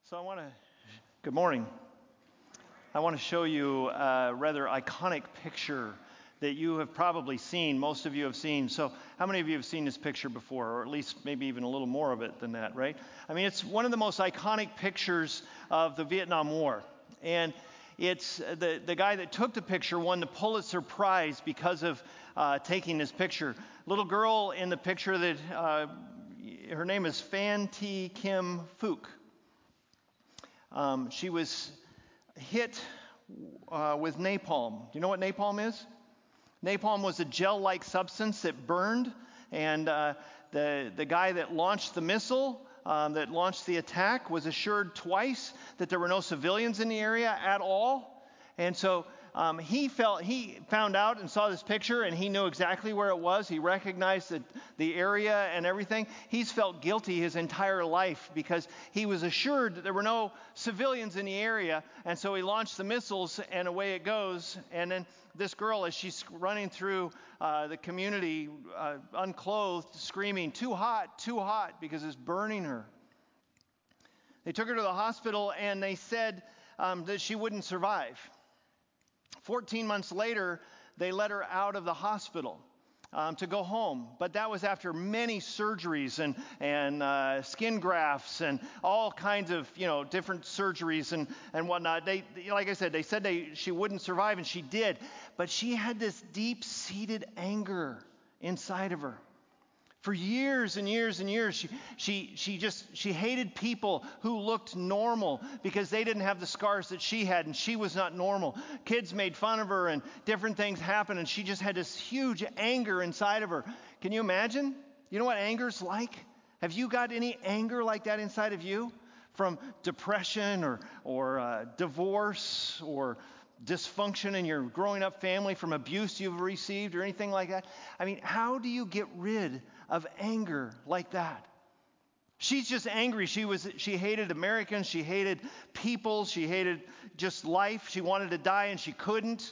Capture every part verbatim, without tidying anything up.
So I want to, good morning. I want to show you a rather iconic picture that you have probably seen, most of you have seen. So how many of you have seen this picture before, or at least maybe even a little more of it than that, right? I mean, it's one of the most iconic pictures of the Vietnam War. And it's the, the guy that took the picture won the Pulitzer Prize because of uh, taking this picture. Little girl in the picture that, uh, her name is Phan Thi Kim Phuc. Um, she was hit uh, with napalm. Do you know what napalm is? Napalm was a gel-like substance that burned, and uh, the the guy that launched the missile, um, that launched the attack, was assured twice that there were no civilians in the area at all. And so um, he felt he found out and saw this picture, and he knew exactly where it was. He recognized the, the area and everything. He's felt guilty his entire life because he was assured that there were no civilians in the area, and so he launched the missiles, and away it goes. And then this girl, as she's running through uh, the community, uh, unclothed, screaming, "Too hot, too hot," because it's burning her. They took her to the hospital, and they said um, that she wouldn't survive. fourteen months later, they let her out of the hospital um, to go home. But that was after many surgeries and, and uh, skin grafts and all kinds of, you know, different surgeries and, and whatnot. They, like I said, they said they, she wouldn't survive, and she did. But she had this deep-seated anger inside of her. For years and years and years, she she she just she hated people who looked normal because they didn't have the scars that she had, and she was not normal. Kids made fun of her, and different things happened, and she just had this huge anger inside of her. Can you imagine? You know what anger's like? Have you got any anger like that inside of you? From depression or or uh, divorce or dysfunction in your growing up family, from abuse you've received or anything like that? I mean, how do you get rid of anger like that? She's just angry. She was she hated Americans, she hated people, she hated just life. She wanted to die and she couldn't.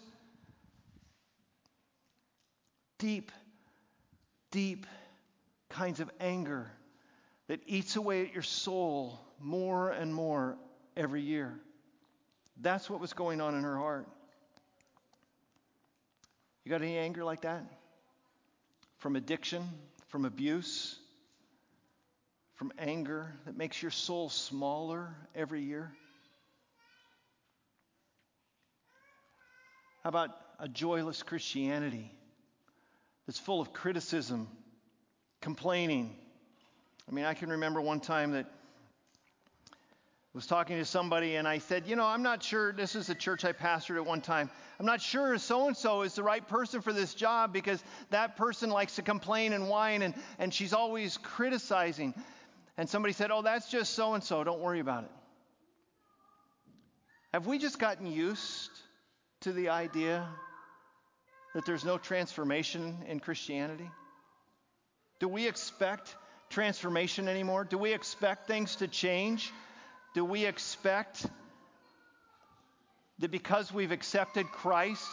Deep, deep kinds of anger that eats away at your soul more and more every year. That's what was going on in her heart. You got any anger like that? From addiction, from abuse, from anger that makes your soul smaller every year? How about a joyless Christianity that's full of criticism, complaining? I mean, I can remember one time that I was talking to somebody, and I said, you know, I'm not sure, this is a church I pastored at one time, I'm not sure so-and-so is the right person for this job because that person likes to complain and whine, and, and she's always criticizing. And somebody said, oh, that's just so-and-so, don't worry about it. Have we just gotten used to the idea that there's no transformation in Christianity? Do we expect transformation anymore? Do we expect things to change? Do we expect that because we've accepted Christ,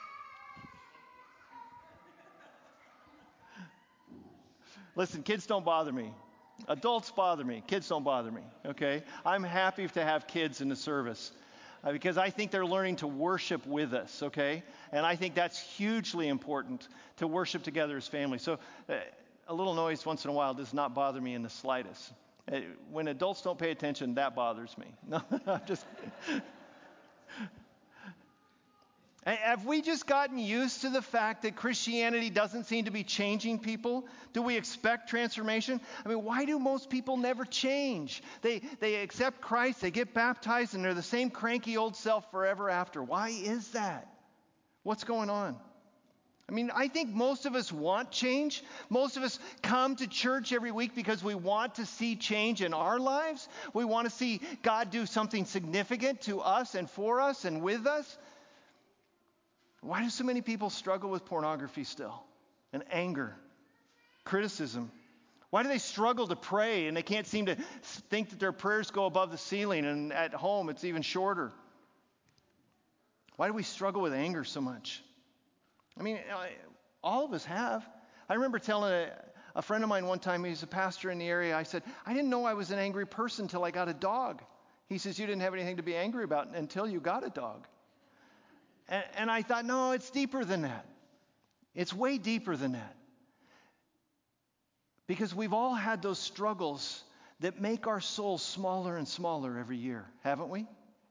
listen, kids don't bother me. Adults bother me. Kids don't bother me, okay? I'm happy to have kids in the service uh, because I think they're learning to worship with us, okay? And I think that's hugely important, to worship together as family. So uh, a little noise once in a while does not bother me in the slightest. When adults don't pay attention, that bothers me. No, I'm just. Have we just gotten used to the fact that Christianity doesn't seem to be changing people? Do we expect transformation? I mean, why do most people never change? They they accept Christ, they get baptized, and they're the same cranky old self forever after. Why is that? What's going on? I mean, I think most of us want change. Most of us come to church every week because we want to see change in our lives. We want to see God do something significant to us and for us and with us. Why do so many people struggle with pornography still? And anger, criticism? Why do they struggle to pray and they can't seem to think that their prayers go above the ceiling, and at home it's even shorter? Why do we struggle with anger so much? I mean, all of us have. I remember telling a, a friend of mine one time, he's a pastor in the area, I said, I didn't know I was an angry person until I got a dog. He says, you didn't have anything to be angry about until you got a dog. And, and I thought, no, it's deeper than that. It's way deeper than that. Because we've all had those struggles that make our souls smaller and smaller every year, haven't we?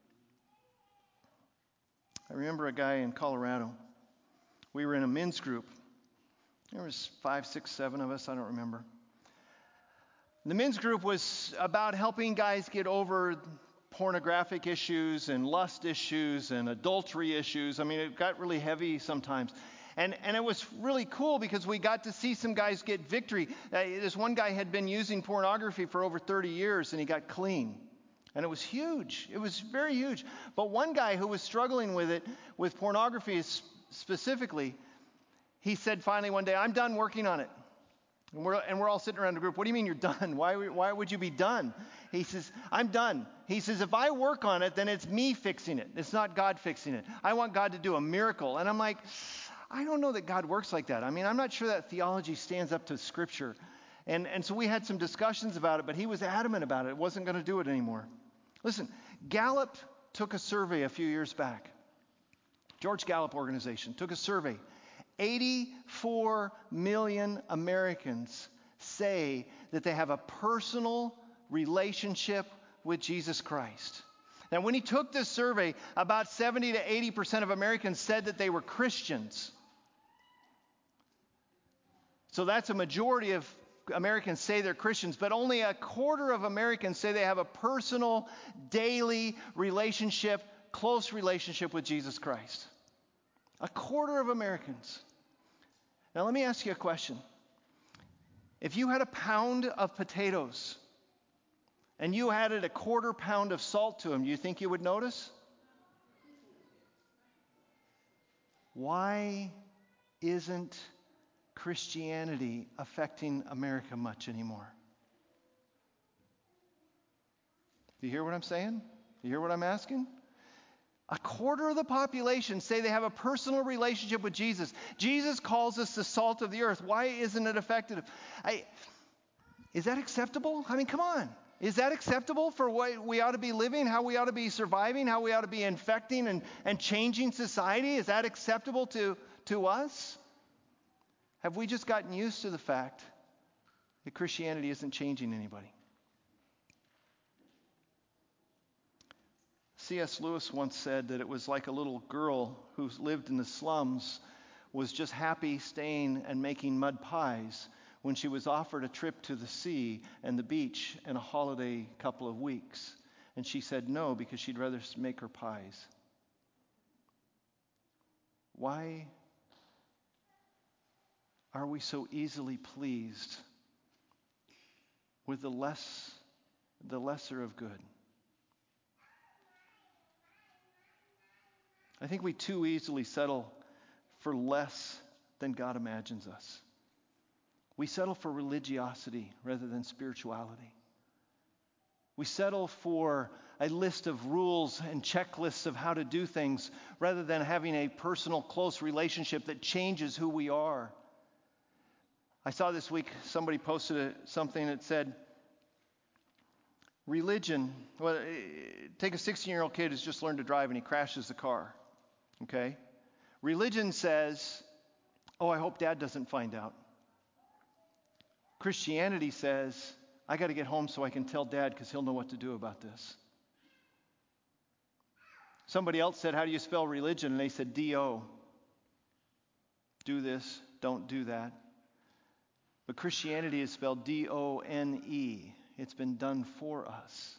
I remember a guy in Colorado. We were in a men's group. There was five, six, seven of us, I don't remember. The men's group was about helping guys get over pornographic issues and lust issues and adultery issues. I mean, it got really heavy sometimes. And and it was really cool because we got to see some guys get victory. Uh, this one guy had been using pornography for over thirty years, and he got clean. And it was huge. It was very huge. But one guy who was struggling with it, with pornography specifically, he said finally one day, I'm done working on it. And we're, and we're all sitting around the group. What do you mean you're done? Why, why would you be done? He says, I'm done. He says, if I work on it, then it's me fixing it. It's not God fixing it. I want God to do a miracle. And I'm like, I don't know that God works like that. I mean, I'm not sure that theology stands up to Scripture. And, and so we had some discussions about it, but he was adamant about it. It wasn't going to do it anymore. Listen, Gallup took a survey a few years back. George Gallup organization took a survey. eighty-four million Americans say that they have a personal relationship with Jesus Christ. Now, when he took this survey, about seventy to eighty percent of Americans said that they were Christians. So that's a majority of Americans say they're Christians, but only a quarter of Americans say they have a personal, daily relationship, close relationship with Jesus Christ. A quarter of Americans. Now, let me ask you a question. If you had a pound of potatoes and you added a quarter pound of salt to them, do you think you would notice? Why isn't Christianity affecting America much anymore? Do you hear what I'm saying? Do you hear what I'm asking? A quarter of the population say they have a personal relationship with Jesus. Jesus calls us the salt of the earth. Why isn't it effective? I, is that acceptable? I mean, come on. Is that acceptable for what we ought to be living, how we ought to be surviving, how we ought to be infecting and, and changing society? Is that acceptable to, to us? Have we just gotten used to the fact that Christianity isn't changing anybody? C S Lewis once said that it was like a little girl who lived in the slums was just happy staying and making mud pies when she was offered a trip to the sea and the beach and a holiday couple of weeks. And she said no because she'd rather make her pies. Why are we so easily pleased with the less, the lesser of good? I think we too easily settle for less than God imagines us. We settle for religiosity rather than spirituality. We settle for a list of rules and checklists of how to do things rather than having a personal, close relationship that changes who we are. I saw this week somebody posted a, something that said, religion, well, take a sixteen-year-old kid who's just learned to drive and he crashes the car. Okay? Religion says, oh, I hope Dad doesn't find out. Christianity says, I got to get home so I can tell Dad because he'll know what to do about this. Somebody else said, how do you spell religion? And they said D O. Do this, don't do that. But Christianity is spelled D O N E. It's been done for us.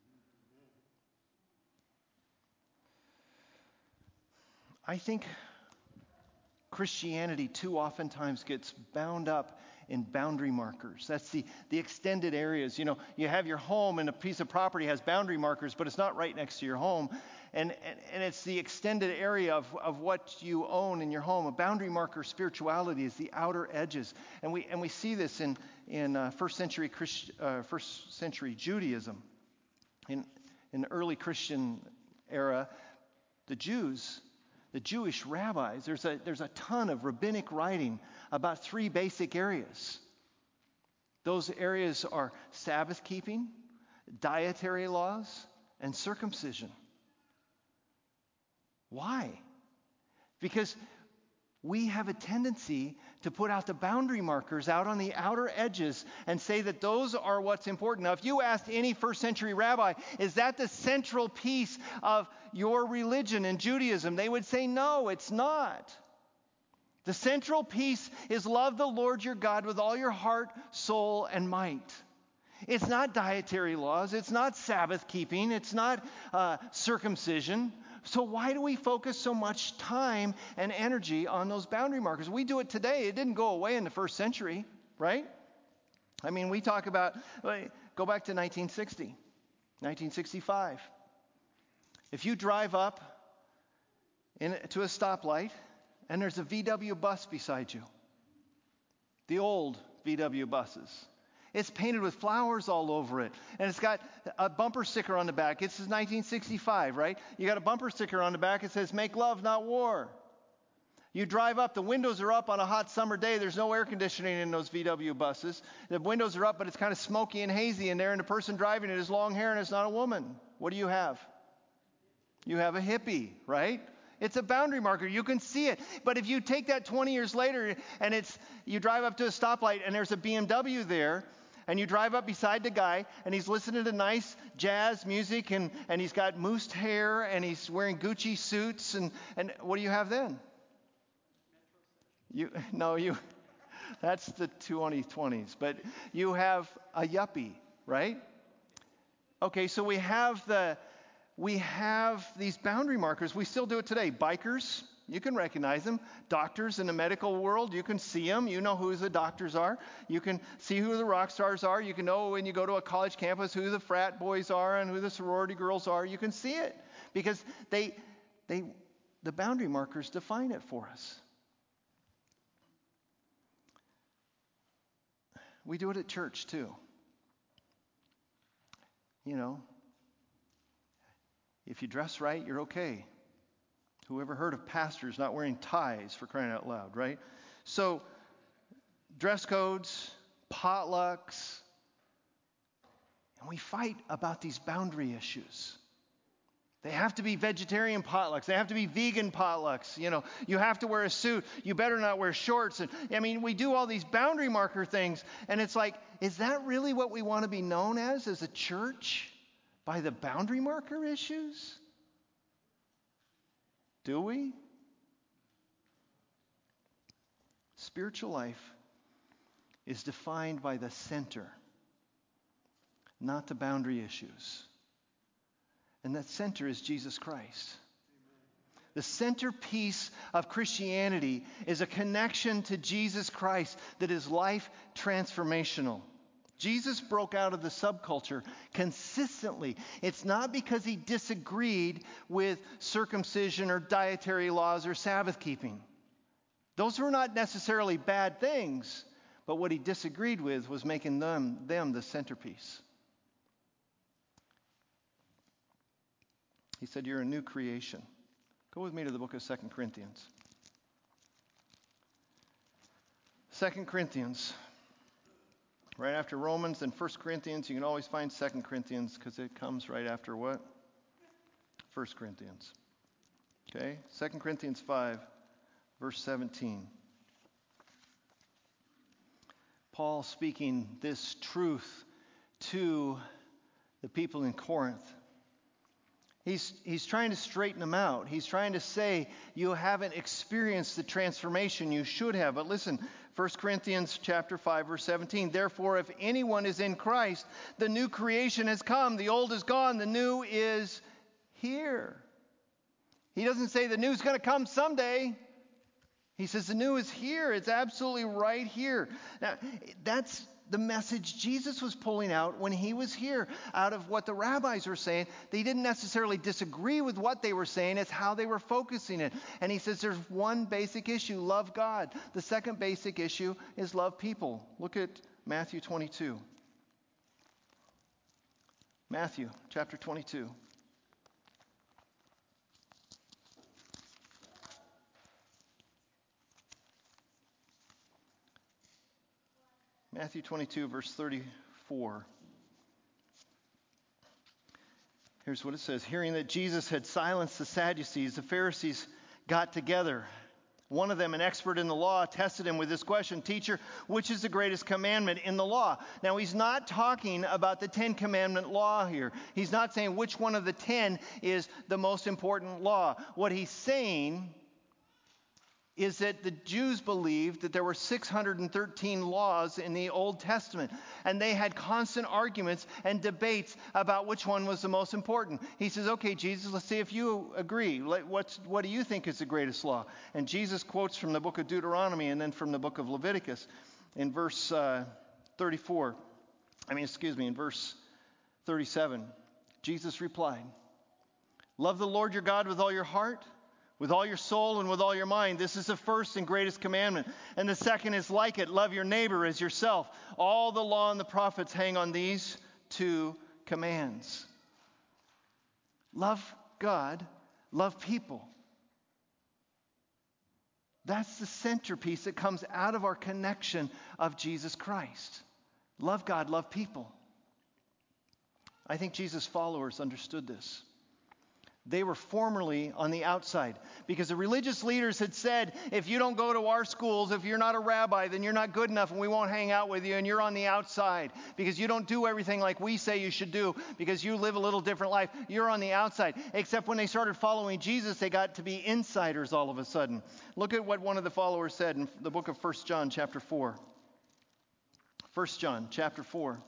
I think Christianity too oftentimes gets bound up in boundary markers. That's the, the extended areas. You know, you have your home and a piece of property has boundary markers, but it's not right next to your home. And, and, and it's the extended area of, of what you own in your home. A boundary marker spirituality is the outer edges. And we and we see this in, in uh, first century Christ, uh, first century Judaism. In, in the early Christian era, the Jews, the Jewish rabbis, there's a, there's a ton of rabbinic writing about three basic areas. Those areas are Sabbath keeping, dietary laws, and circumcision. Why? Because we have a tendency to put out the boundary markers out on the outer edges and say that those are what's important. Now, if you asked any first century rabbi, is that the central piece of your religion in Judaism? They would say, no, it's not. The central piece is love the Lord your God with all your heart, soul, and might. It's not dietary laws. It's not Sabbath keeping. It's not uh, circumcision. So why do we focus so much time and energy on those boundary markers? We do it today. It didn't go away in the first century, right? I mean, we talk about, go back to nineteen sixty, nineteen sixty-five. If you drive up in, to a stoplight and there's a V W bus beside you, the old V W buses, it's painted with flowers all over it. And it's got a bumper sticker on the back. It says nineteen sixty-five, right? You got a bumper sticker on the back. It says, make love, not war. You drive up. The windows are up on a hot summer day. There's no air conditioning in those V W buses. The windows are up, but it's kind of smoky and hazy in there. And the person driving it has long hair, and it's not a woman. What do you have? You have a hippie, right? It's a boundary marker. You can see it. But if you take that twenty years later and it's you drive up to a stoplight and there's a B M W there, and you drive up beside the guy, and he's listening to nice jazz music, and, and he's got moosed hair, and he's wearing Gucci suits, and, and what do you have then? You no, you. That's the twenty twenties. But you have a yuppie, right? Okay, so we have the we have these boundary markers. We still do it today. Bikers. You can recognize them. Doctors in the medical world, you can see them. You know who the doctors are. You can see who the rock stars are. You can know when you go to a college campus who the frat boys are and who the sorority girls are. You can see it because they, they, the boundary markers define it for us. We do it at church too. You know, if you dress right, you're okay. Who ever heard of pastors not wearing ties, for crying out loud, right? So, dress codes, potlucks, and we fight about these boundary issues. They have to be vegetarian potlucks. They have to be vegan potlucks. You know, you have to wear a suit. You better not wear shorts. And I mean, we do all these boundary marker things, and it's like, is that really what we want to be known as, as a church? By the boundary marker issues? Do we? Spiritual life is defined by the center, not the boundary issues. And that center is Jesus Christ. The centerpiece of Christianity is a connection to Jesus Christ that is life transformational. Jesus broke out of the subculture consistently. It's not because he disagreed with circumcision or dietary laws or Sabbath keeping. Those were not necessarily bad things, but what he disagreed with was making them, them the centerpiece. He said, you're a new creation. Go with me to the book of Second Corinthians. Second Corinthians. Right after Romans and First Corinthians, you can always find Second Corinthians because it comes right after what? First Corinthians. Okay? Second Corinthians five, verse seventeen. Paul speaking this truth to the people in Corinth. He's, he's trying to straighten them out. He's trying to say, you haven't experienced the transformation you should have. But listen, First Corinthians chapter five, verse seventeen. Therefore, if anyone is in Christ, the new creation has come. The old is gone. The new is here. He doesn't say the new is going to come someday. He says the new is here. It's absolutely right here. Now, that's the message Jesus was pulling out when he was here out of what the rabbis were saying. They didn't necessarily disagree with what they were saying. It's how they were focusing it. And he says there's one basic issue, love God. The second basic issue is love people. Look at Matthew twenty-two. Matthew chapter twenty-two. Matthew twenty-two, verse thirty-four. Here's what it says. Hearing that Jesus had silenced the Sadducees, the Pharisees got together. One of them, an expert in the law, tested him with this question: Teacher, which is the greatest commandment in the law? Now, he's not talking about the Ten Commandment law here. He's not saying which one of the ten is the most important law. What he's saying is that the Jews believed that there were six hundred thirteen laws in the Old Testament, and they had constant arguments and debates about which one was the most important. He says, okay, Jesus, let's see if you agree. What's, what do you think is the greatest law? And Jesus quotes from the book of Deuteronomy and then from the book of Leviticus in verse uh, thirty-four. I mean, excuse me, in verse thirty-seven. Jesus replied, love the Lord your God with all your heart, with all your soul, and with all your mind. This is the first and greatest commandment. And the second is like it. Love your neighbor as yourself. All the law and the prophets hang on these two commands. Love God. Love people. That's the centerpiece that comes out of our connection of Jesus Christ. Love God. Love people. I think Jesus' followers understood this. They were formerly on the outside because the religious leaders had said, if you don't go to our schools, if you're not a rabbi, then you're not good enough and we won't hang out with you, and you're on the outside because you don't do everything like we say you should do because you live a little different life. You're on the outside. Except when they started following Jesus, they got to be insiders all of a sudden. Look at what one of the followers said in the book of First John chapter four. First John chapter four.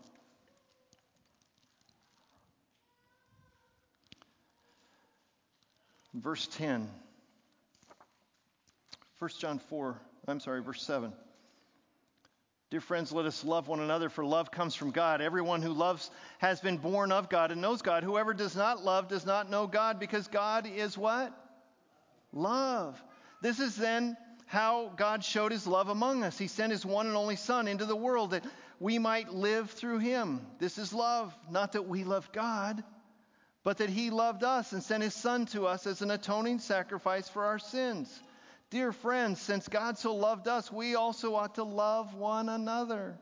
Verse ten. First John four, I'm sorry, verse seven. Dear friends, let us love one another, for love comes from God. Everyone who loves has been born of God and knows God. Whoever does not love does not know God, because God is what? Love. This is then how God showed his love among us. He sent his one and only Son into the world that we might live through him. This is love, not that we love God, but that he loved us and sent his Son to us as an atoning sacrifice for our sins. Dear friends, since God so loved us, we also ought to love one another.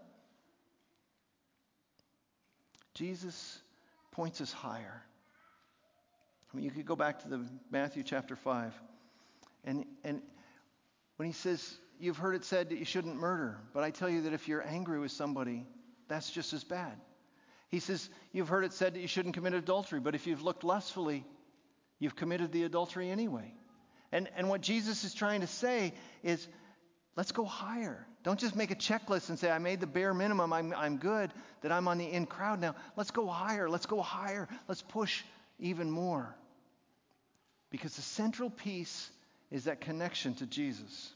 Jesus points us higher. I mean, you could go back to the Matthew chapter five. And, and when he says, you've heard it said that you shouldn't murder, but I tell you that if you're angry with somebody, that's just as bad. He says, you've heard it said that you shouldn't commit adultery, but if you've looked lustfully, you've committed the adultery anyway. And, and what Jesus is trying to say is, let's go higher. Don't just make a checklist and say, I made the bare minimum, I'm, I'm good, that I'm on the in crowd now. Let's go higher, let's go higher, let's push even more. Because the central piece is that connection to Jesus.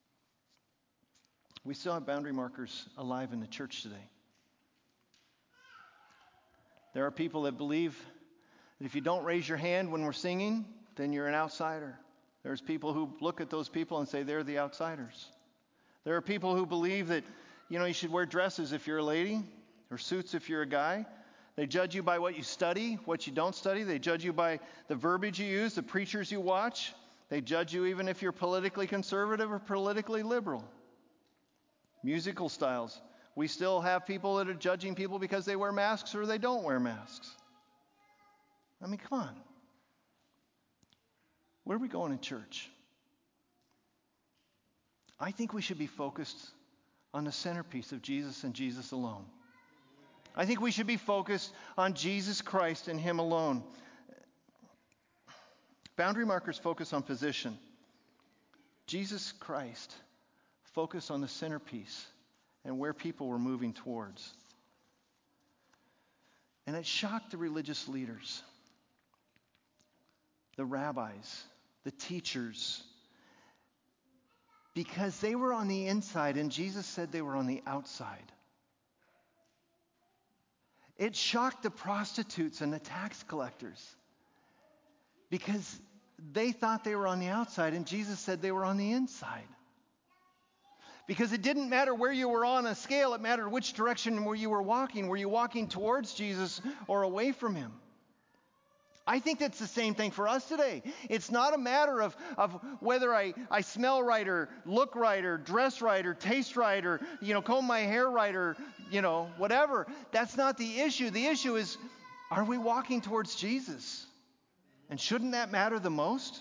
We still have boundary markers alive in the church today. There are people that believe that if you don't raise your hand when we're singing, then you're an outsider. There's people who look at those people and say they're the outsiders. There are people who believe that, you know, you should wear dresses if you're a lady or suits if you're a guy. They judge you by what you study, what you don't study. They judge you by the verbiage you use, the preachers you watch. They judge you even if you're politically conservative or politically liberal. Musical styles. We still have people that are judging people because they wear masks or they don't wear masks. I mean, come on. Where are we going in church? I think we should be focused on the centerpiece of Jesus and Jesus alone. I think we should be focused on Jesus Christ and him alone. Boundary markers focus on position. Jesus Christ focused on the centerpiece and where people were moving towards. And it shocked the religious leaders, the rabbis, the teachers, because they were on the inside and Jesus said they were on the outside. It shocked the prostitutes and the tax collectors because they thought they were on the outside and Jesus said they were on the inside. Because it didn't matter where you were on a scale, it mattered which direction where you were walking. Were you walking towards Jesus or away from him? I think that's the same thing for us today. It's not a matter of, of whether I, I smell right or look right or dress right or taste right or, you know, comb my hair right or, you know, whatever. That's not the issue. The issue is, Are we walking towards Jesus? And shouldn't that matter the most?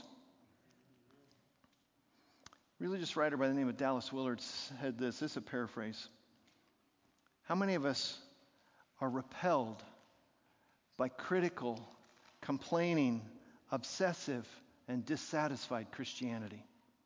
Religious writer by the name of Dallas Willard said this. This is a paraphrase. How many of us are repelled by critical, complaining, obsessive, and dissatisfied Christianity?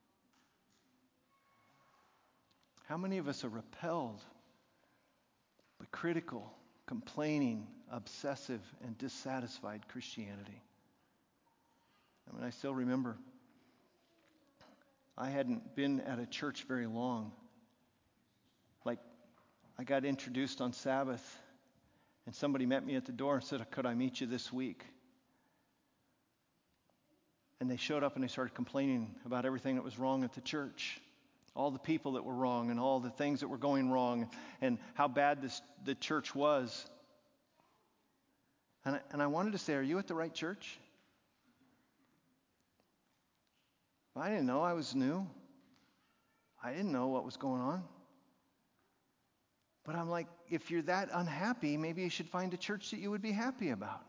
How many of us are repelled by critical, complaining, obsessive, and dissatisfied Christianity? I mean, I still remember I hadn't been at a church very long. Like, I got introduced on Sabbath, and somebody met me at the door and said, could I meet you this week? And they showed up and they started complaining about everything that was wrong at the church. All the people that were wrong and all the things that were going wrong and how bad this, the church was. And I, and I wanted to say, are you at the right church? I didn't know. I was new. I didn't know what was going on. But I'm like, if you're that unhappy, maybe you should find a church that you would be happy about.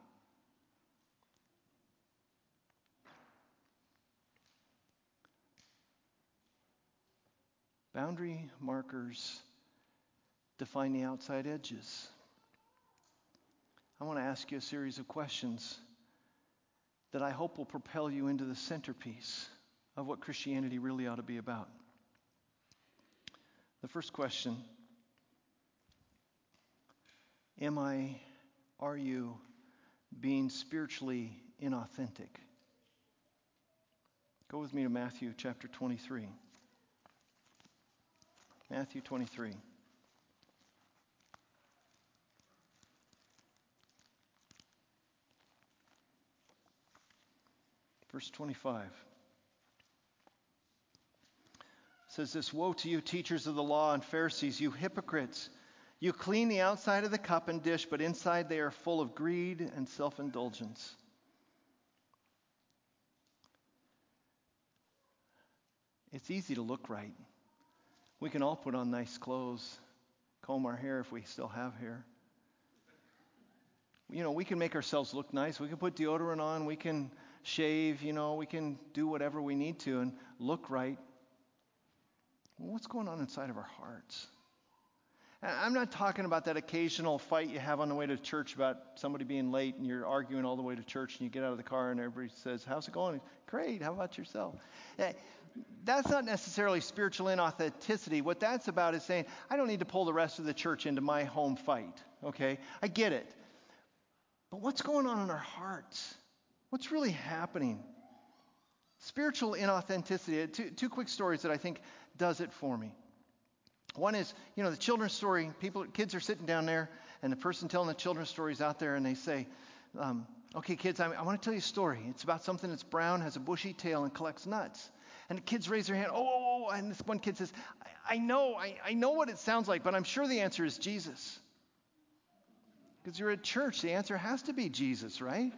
Boundary markers define the outside edges. I want to ask you a series of questions that I hope will propel you into the centerpiece of what Christianity really ought to be about. The first question, am I, are you being spiritually inauthentic? Go with me to Matthew chapter twenty-three. Matthew twenty-three. Verse twenty-five. It says this, woe to you, teachers of the law and Pharisees, you hypocrites! You clean the outside of the cup and dish, but inside they are full of greed and self-indulgence. It's easy to look right. We can all put on nice clothes, comb our hair if we still have hair. You know, we can make ourselves look nice. We can put deodorant on. We can shave. You know, we can do whatever we need to and look right. Well, what's going on inside of our hearts? I'm not talking about that occasional fight you have on the way to church about somebody being late and you're arguing all the way to church and you get out of the car and everybody says, how's it going? Great. How about yourself? That's not necessarily spiritual inauthenticity. What that's about is saying, I don't need to pull the rest of the church into my home fight. Okay? I get it. But what's going on in our hearts? What's really happening? Spiritual inauthenticity. Two, two quick stories that I think does it for me. One is, you know, the children's story. People, kids are sitting down there, and the person telling the children's story is out there, and they say, um, okay, kids, I, I want to tell you a story. It's about something that's brown, has a bushy tail, and collects nuts. And the kids raise their hand, oh, oh, oh, and this one kid says, I, I know, I, I know what it sounds like, but I'm sure the answer is Jesus. Because you're at church, the answer has to be Jesus, right?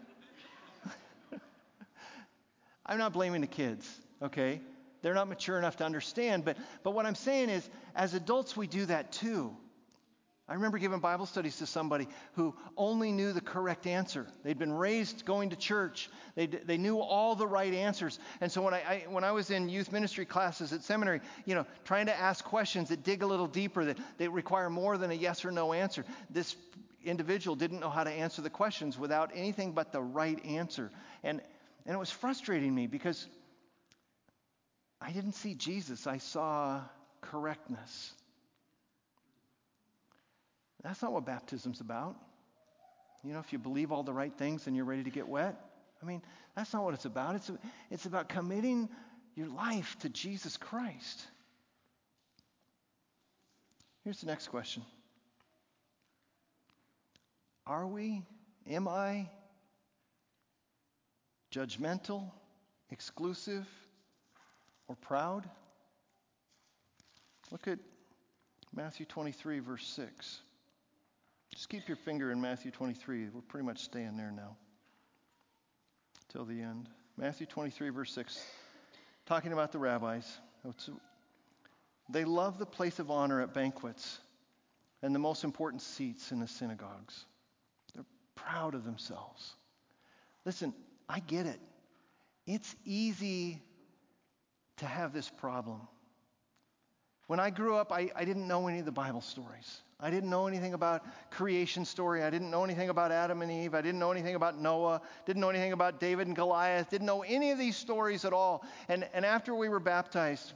I'm not blaming the kids, okay? They're not mature enough to understand, but, but what I'm saying is, as adults, we do that too. I remember giving Bible studies to somebody who only knew the correct answer. They'd been raised going to church. They they knew all the right answers. And so when I, I when I was in youth ministry classes at seminary, you know, trying to ask questions that dig a little deeper, that, that require more than a yes or no answer, this individual didn't know how to answer the questions without anything but the right answer. And and it was frustrating me because I didn't see Jesus. I saw correctness. That's not what baptism's about. You know, if you believe all the right things and you're ready to get wet. I mean, that's not what it's about. It's, it's about committing your life to Jesus Christ. Here's the next question. Are we, am I, judgmental, exclusive, or proud? Look at Matthew twenty-three, verse six. Just keep your finger in Matthew twenty-three. We're pretty much staying there now till the end. Matthew twenty-three, verse six. Talking about the rabbis. They love the place of honor at banquets and the most important seats in the synagogues. They're proud of themselves. Listen, I get it. It's easy to have this problem. When I grew up, I, I didn't know any of the Bible stories. I didn't know anything about creation story. I didn't know anything about Adam and Eve. I didn't know anything about Noah. Didn't know anything about David and Goliath. Didn't know any of these stories at all. And, and after we were baptized,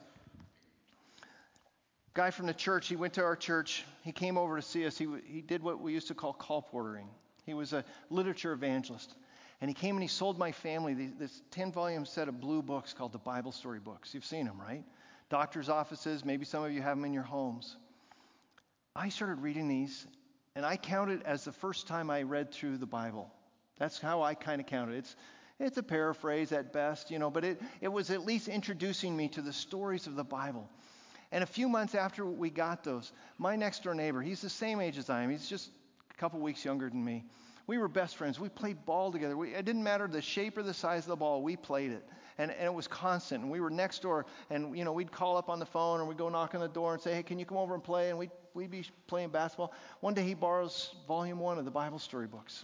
a guy from the church, he went to our church. He came over to see us. He, he did what we used to call colportering. He was a literature evangelist. And he came and he sold my family these, this ten-volume set of blue books called the Bible Story Books. You've seen them, right? Doctors' offices, maybe some of you have them in your homes. I started reading these, and I count it as the first time I read through the Bible. That's how I kind of count it. It's, it's a paraphrase at best, you know, but it, it was at least introducing me to the stories of the Bible. And a few months after we got those, my next-door neighbor, he's the same age as I am. He's just a couple weeks younger than me. We were best friends. We played ball together. We, it didn't matter the shape or the size of the ball. We played it. And, and it was constant. And we were next door. And, you know, we'd call up on the phone or we'd go knock on the door and say, hey, can you come over and play? And we'd, we'd be playing basketball. One day he borrows volume one of the Bible story books.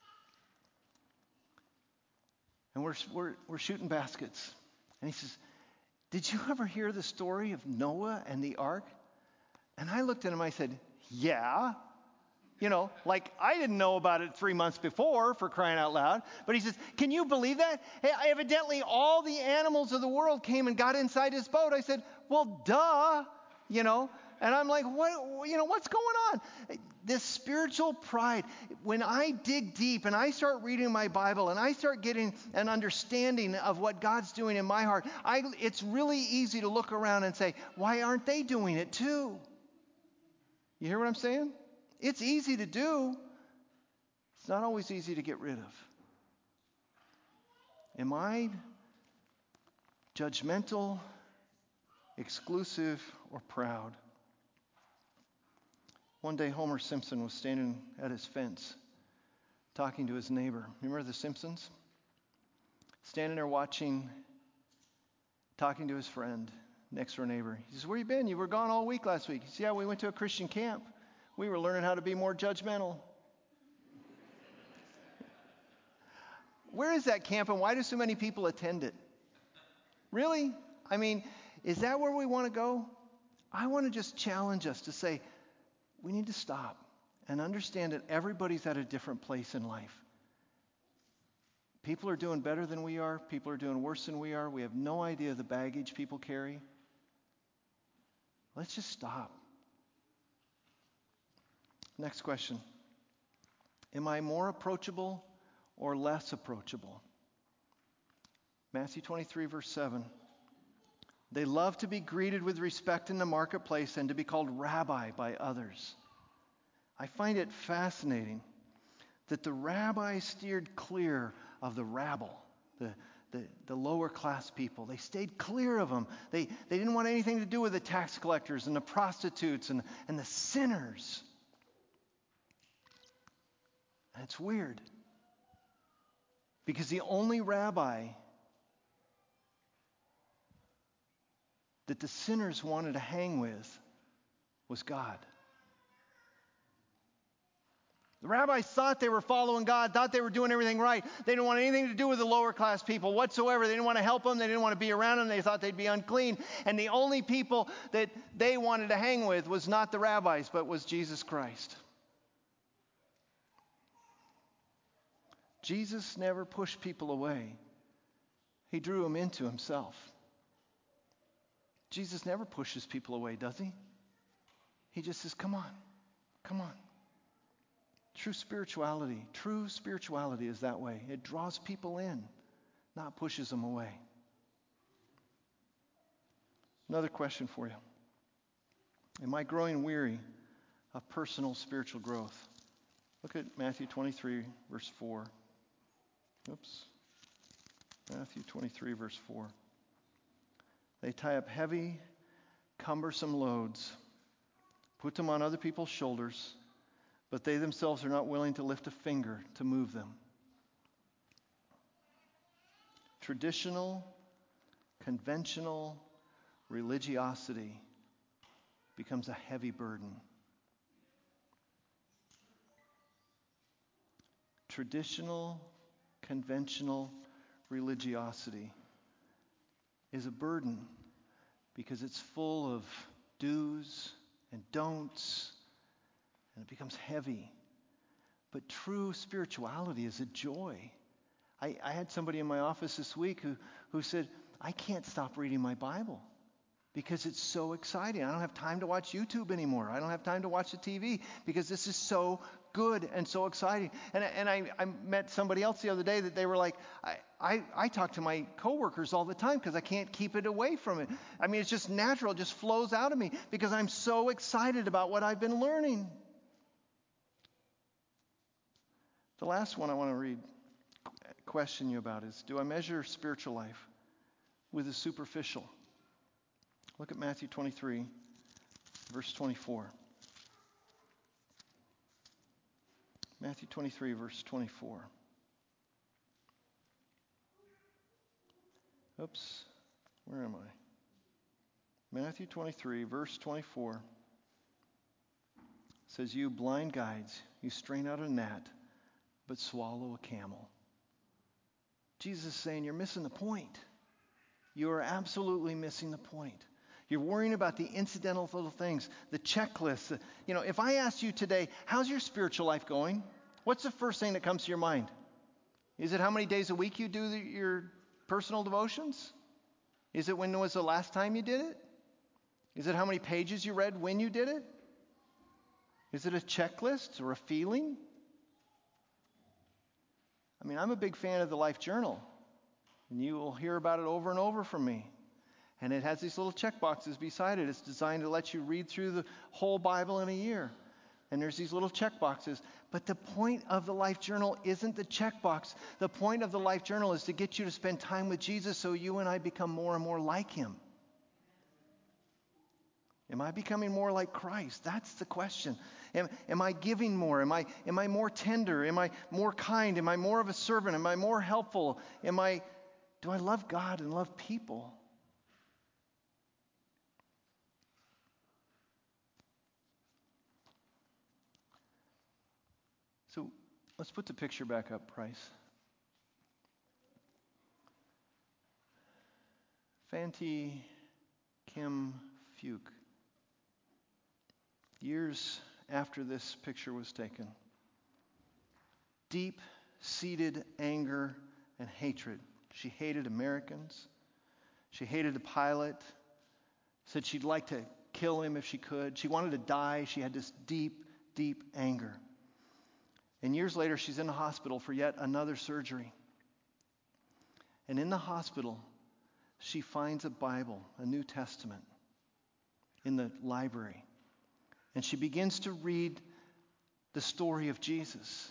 And we're, we're, we're shooting baskets. And he says, did you ever hear the story of Noah and the ark? And I looked at him. I said, yeah. You know, like I didn't know about it three months before, for crying out loud. But he says, can you believe that? Hey, evidently all the animals of the world came and got inside his boat. I said, well, duh, you know. And I'm like, what, you know, what's going on? This spiritual pride. When I dig deep and I start reading my Bible and I start getting an understanding of what God's doing in my heart, I, it's really easy to look around and say, why aren't they doing it too? You hear what I'm saying? It's easy to do. It's not always easy to get rid of. Am I judgmental, exclusive, or proud? One day Homer Simpson was standing at his fence talking to his neighbor. Remember the Simpsons? Standing there watching, talking to his friend, next door neighbor. He says, where you been? You were gone all week last week. He says, yeah, we went to a Christian camp. We were learning how to be more judgmental. Where is that camp and why do so many people attend it? Really? I mean, is that where we want to go? I want to just challenge us to say, we need to stop and understand that everybody's at a different place in life. People are doing better than we are. People are doing worse than we are. We have no idea the baggage people carry. Let's just stop. Next question. Am I more approachable or less approachable? Matthew twenty-three, verse seven. They love to be greeted with respect in the marketplace and to be called rabbi by others. I find it fascinating that the rabbis steered clear of the rabble, the, the, the lower class people. They stayed clear of them. They, they didn't want anything to do with the tax collectors and the prostitutes and, and the sinners. And it's weird. Because the only rabbi that the sinners wanted to hang with was God. The rabbis thought they were following God, thought they were doing everything right. They didn't want anything to do with the lower class people whatsoever. They didn't want to help them. They didn't want to be around them. They thought they'd be unclean. And the only people that they wanted to hang with was not the rabbis, but was Jesus Christ. Jesus never pushed people away. He drew them into himself. Jesus never pushes people away, does he? He just says, come on, come on. True spirituality, true spirituality is that way. It draws people in, not pushes them away. Another question for you. Am I growing weary of personal spiritual growth? Look at Matthew twenty-three, verse four. Oops. Matthew twenty-three, verse four. They tie up heavy, cumbersome loads, put them on other people's shoulders, but they themselves are not willing to lift a finger to move them. Traditional, conventional religiosity becomes a heavy burden. traditional, conventional religiosity is a burden because it's full of do's and don'ts, and it becomes heavy. But true spirituality is a joy. I, I had somebody in my office this week who, who said, I can't stop reading my Bible because it's so exciting. I don't have time to watch YouTube anymore. I don't have time to watch the T V because this is so good and so exciting. And, and I, I met somebody else the other day that they were like, I, I, I talk to my coworkers all the time because I can't keep it away from it. I mean, it's just natural. It just flows out of me because I'm so excited about what I've been learning. The last one I want to read, question you about is, do I measure spiritual life with the superficial? Look at Matthew twenty-three, verse twenty-four. Matthew twenty-three, verse twenty-four. Oops, where am I? Matthew twenty-three, verse twenty-four says, you blind guides, you strain out a gnat, but swallow a camel. Jesus is saying you're missing the point. You are absolutely missing the point. You're worrying about the incidental little things, the checklist. The, you know, if I asked you today, how's your spiritual life going? What's the first thing that comes to your mind? Is it how many days a week you do the, your personal devotions? Is it when was the last time you did it? Is it how many pages you read when you did it? Is it a checklist or a feeling? I mean, I'm a big fan of the Life Journal, and you will hear about it over and over from me. And it has these little check boxes beside it. It's designed to let you read through the whole Bible in a year. And there's these little check boxes. But the point of the Life Journal isn't the check box. The point of the Life Journal is to get you to spend time with Jesus so you and I become more and more like him. Am I becoming more like Christ? That's the question. Am, am I giving more? Am I, am I more tender? Am I more kind? Am I more of a servant? Am I more helpful? Am I, do I love God and love people? So let's put the picture back up, Price. Fanti Kim Fuke. Years after this picture was taken, deep-seated anger and hatred. She hated Americans. She hated the pilot. Said she'd like to kill him if she could. She wanted to die. She had this deep, deep anger. And years later, she's in the hospital for yet another surgery. And in the hospital, she finds a Bible, a New Testament, in the library. And she begins to read the story of Jesus.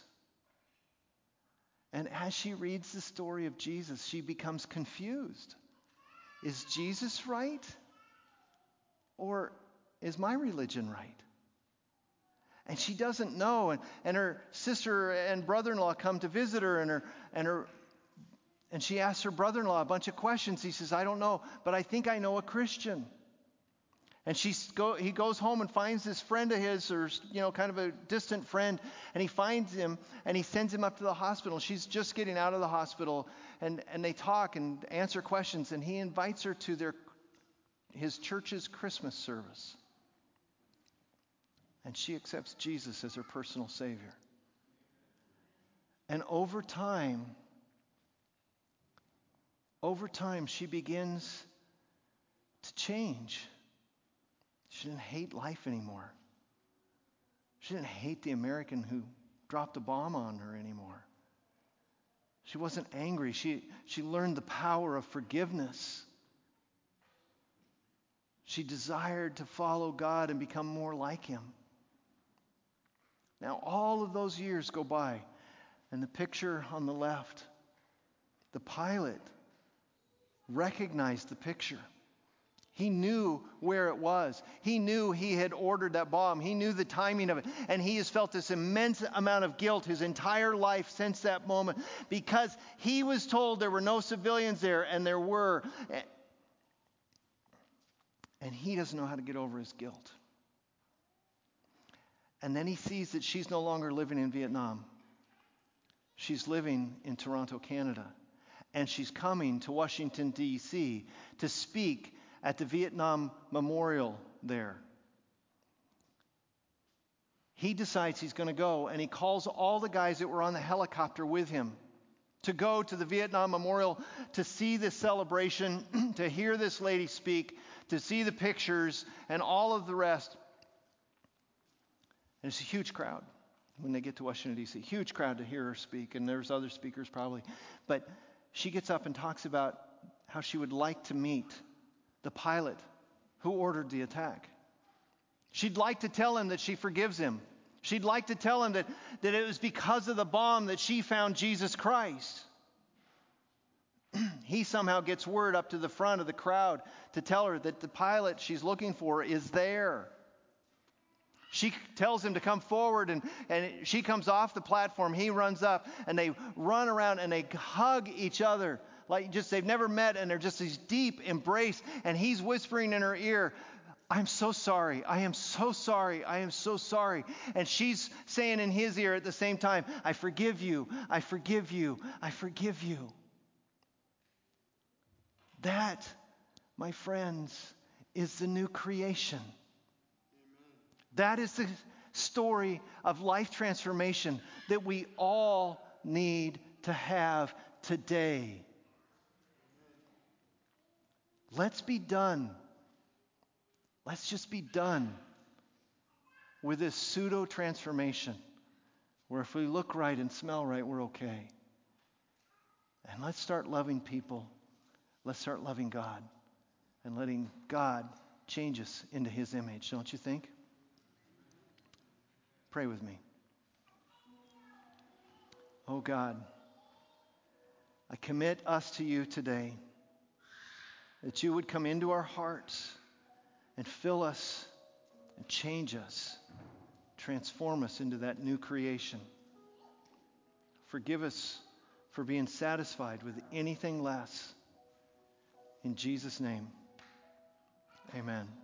And as she reads the story of Jesus, she becomes confused. Is Jesus right? Or is my religion right? And she doesn't know. And, and her sister and brother-in-law come to visit her, and her and her and she asks her brother-in-law a bunch of questions. He says, I don't know, but I think I know a Christian. And she go, he goes home and finds this friend of his, or you know, kind of a distant friend, and he finds him and he sends him up to the hospital. She's just getting out of the hospital, and, and they talk and answer questions, and he invites her to their his church's Christmas service. And she accepts Jesus as her personal Savior. And over time, over time, she begins to change. She didn't hate life anymore. She didn't hate the American who dropped a bomb on her anymore. She wasn't angry. She, she learned the power of forgiveness. She desired to follow God and become more like him. Now, all of those years go by, and the picture on the left, the pilot recognized the picture. He knew where it was. He knew he had ordered that bomb. He knew the timing of it. And he has felt this immense amount of guilt his entire life since that moment, because he was told there were no civilians there, and there were. And he doesn't know how to get over his guilt. And then he sees that she's no longer living in Vietnam. She's living in Toronto, Canada, and she's coming to Washington, D C to speak at the Vietnam Memorial there. He decides he's going to go, and he calls all the guys that were on the helicopter with him to go to the Vietnam Memorial to see this celebration, to hear this lady speak, to see the pictures, and all of the rest. And it's a huge crowd when they get to Washington, D C Huge crowd to hear her speak, and there's other speakers probably. But she gets up and talks about how she would like to meet the pilot who ordered the attack. She'd like to tell him that she forgives him. She'd like to tell him that, that it was because of the bomb that she found Jesus Christ. He somehow gets word up to the front of the crowd to tell her that the pilot she's looking for is there. She tells him to come forward, and, and she comes off the platform. He runs up, and they run around, and they hug each other like just they've never met, and they're just these deep embrace. And he's whispering in her ear, "I'm so sorry. I am so sorry. I am so sorry." And she's saying in his ear at the same time, "I forgive you. I forgive you. I forgive you." That, my friends, is the new creation. That is the story of life transformation that we all need to have today. Let's be done. Let's just be done with this pseudo transformation where if we look right and smell right, we're okay. And let's start loving people. Let's start loving God and letting God change us into His image, don't you think? Pray with me. Oh God, I commit us to you today, that you would come into our hearts and fill us and change us, transform us into that new creation. Forgive us for being satisfied with anything less. In Jesus' name, amen.